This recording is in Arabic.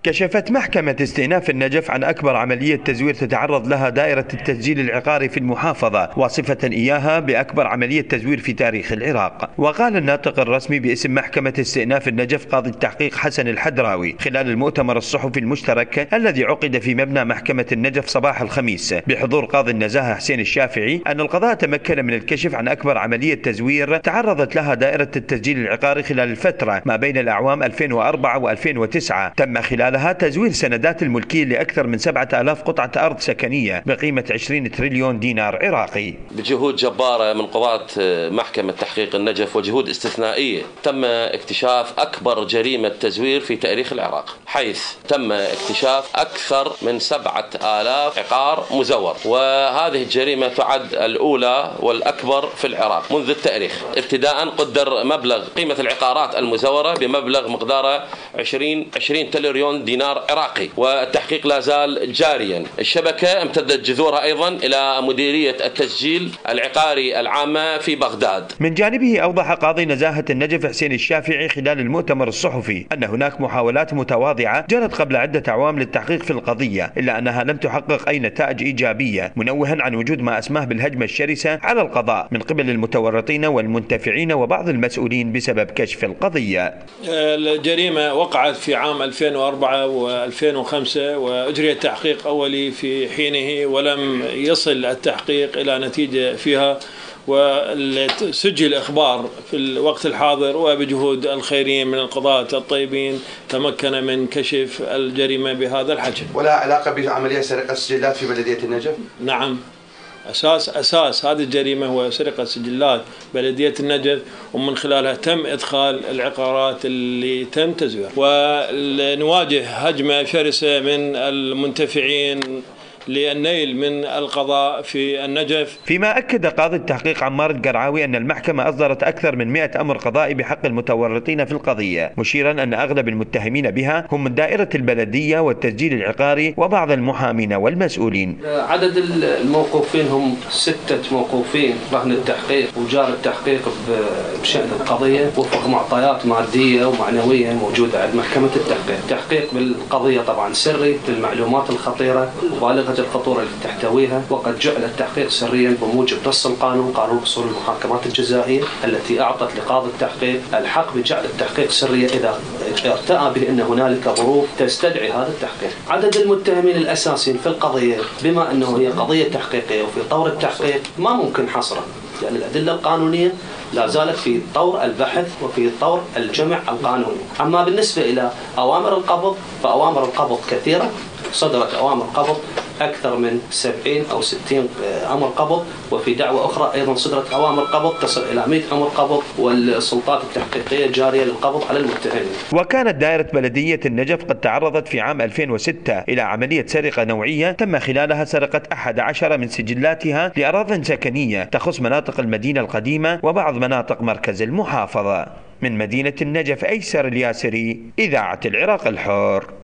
كشفت محكمة استئناف النجف عن أكبر عملية تزوير تتعرض لها دائرة التسجيل العقاري في المحافظة، واصفة إياها بأكبر عملية تزوير في تاريخ العراق. وقال الناطق الرسمي باسم محكمة استئناف النجف قاضي التحقيق حسن الحدراوي خلال المؤتمر الصحفي المشترك الذي عقد في مبنى محكمة النجف صباح الخميس بحضور قاضي النزاهة حسين الشافعي أن القضاء تمكن من الكشف عن أكبر عملية تزوير تعرضت لها دائرة التسجيل العقاري خلال الفترة ما بين الأعوام 2004 و2009. تم خلالها تزوير سندات الملكية لأكثر من 7000 قطعة أرض سكنية بقيمة 20 تريليون دينار عراقي. بجهود جبارة من قضاة محكمة تحقيق النجف وجهود استثنائية تم اكتشاف أكبر جريمة تزوير في تاريخ العراق، حيث تم اكتشاف أكثر من 7000 عقار مزور، وهذه الجريمة تعد الأولى والأكبر في العراق منذ التاريخ. ابتداء قدر مبلغ قيمة العقارات المزورة بمبلغ مقداره 20 تريليون دينار عراقي، والتحقيق لا زال جاريا. الشبكة امتدت جذورها أيضا إلى مديرية التسجيل العقاري العامة في بغداد. من جانبه أوضح قاضي نزاهة النجف حسين الشافعي خلال المؤتمر الصحفي أن هناك محاولات متواضعة جرت قبل عدة أعوام للتحقيق في القضية، إلا أنها لم تحقق أي نتائج إيجابية، منوها عن وجود ما أسماه بالهجمة الشرسة على القضاء من قبل المتورطين والمنتفعين وبعض المسؤولين بسبب كشف القضية. الجريمة وقعت في عام 2004 و2005 وأجري تحقيق أولي في حينه، ولم يصل التحقيق إلى نتيجة فيها، وسجل إخبار في الوقت الحاضر وبجهود الخيرين من القضاة الطيبين تمكن من كشف الجريمة بهذا الحجم. ولا علاقة بعملية سرقة السجلات في بلدية النجف؟ نعم، أساس هذه الجريمة هو سرقة سجلات بلدية النجف، ومن خلالها تم إدخال العقارات اللي تم تزويرها، ونواجه هجمة شرسة من المنتفعين للنيل من القضاء في النجف. فيما أكد قاضي التحقيق عمار القرعاوي أن المحكمة أصدرت أكثر من 100 أمر قضائي بحق المتورطين في القضية، مشيرا أن أغلب المتهمين بها هم من دائرة البلدية والتسجيل العقاري وبعض المحامين والمسؤولين. عدد الموقوفين هم 6 موقوفين رهن التحقيق، وجار التحقيق بشأن القضية وفق معطيات مادية ومعنوية موجودة عند محكمة التحقيق. التحقيق بالقضية طبعا سري للمعلومات الخطيرة وبالغة الخطورة اللي تحتويها، وقد جعل التحقيق سريا بموجب نص القانون، قانون اصول المحاكمات الجزائية، التي اعطت لقاضي التحقيق الحق بجعل التحقيق سريا اذا ارتأى به ان هنالك ظروف تستدعي هذا التحقيق. عدد المتهمين الاساسيين في القضية بما انه هي قضية تحقيقية وفي طور التحقيق ما ممكن حصره، لأن يعني الأدلة القانونية لا زالت في طور البحث وفي طور الجمع القانوني. أما بالنسبة إلى أوامر القبض فأوامر القبض كثيرة، صدرت أوامر قبض أكثر من 70 أو 60 أمر قبض، وفي دعوة أخرى أيضا صدرت أوامر قبض تصل إلى 100 أمر قبض، والسلطات التحقيقية جارية للقبض على المتهمين. وكانت دائرة بلدية النجف قد تعرضت في عام 2006 إلى عملية سرقة نوعية تم خلالها سرقة 11 من سجلاتها لأراضٍ سكنية تخص مناطق المدينة القديمة وبعض مناطق مركز المحافظة. من مدينة النجف أيسر الياسري، إذاعة العراق الحر.